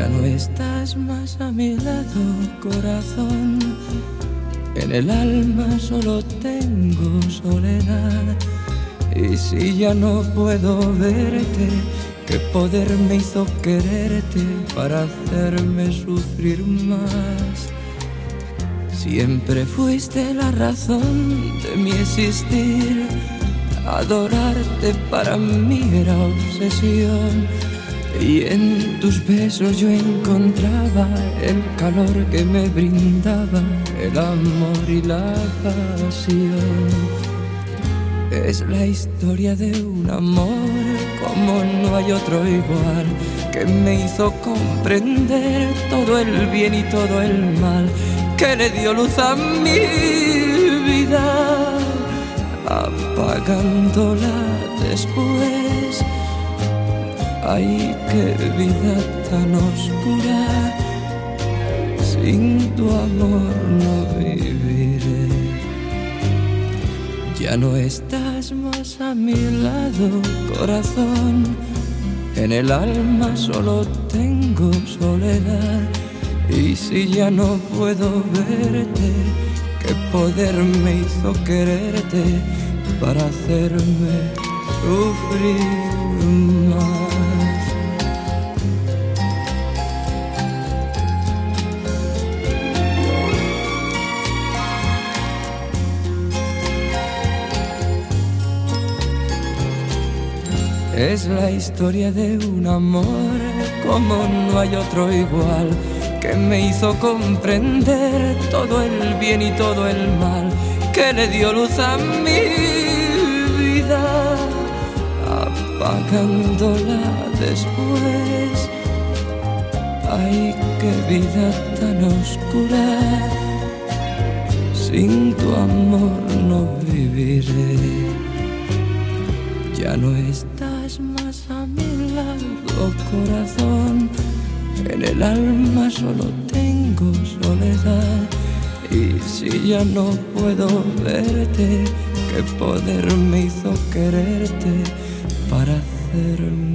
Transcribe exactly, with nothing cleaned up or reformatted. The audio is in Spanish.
Ya no estás más a mi lado, corazón. En el alma solo tengo soledad. Y si ya no puedo verte, ¿qué poder me hizo quererte para hacerme sufrir más? Siempre fuiste la razón de mi existir. Adorarte para mí era obsesión. Y en tus besos yo encontraba el calor que me brindaba el amor y la pasión. Es la historia de un amor como no hay otro igual, que me hizo comprender todo el bien y todo el mal, que le dio luz a mi vida, apagándola después. Ay, qué vida tan oscura, sin tu amor no viviré. Ya no estás más a mi lado, corazón. En el alma solo tengo soledad. Y si ya no puedo verte, ¿qué poder me hizo quererte para hacerme sufrir más? Es la historia de un amor como no hay otro igual, que me hizo comprender todo el bien y todo el mal, que le dio luz a mi vida, apagándola después. Ay, qué vida tan oscura, sin tu amor no viviré. Ya no estás más a mi lado, corazón. En el alma solo tengo soledad. Y si ya no puedo verte, ¿qué poder me hizo quererte para hacerme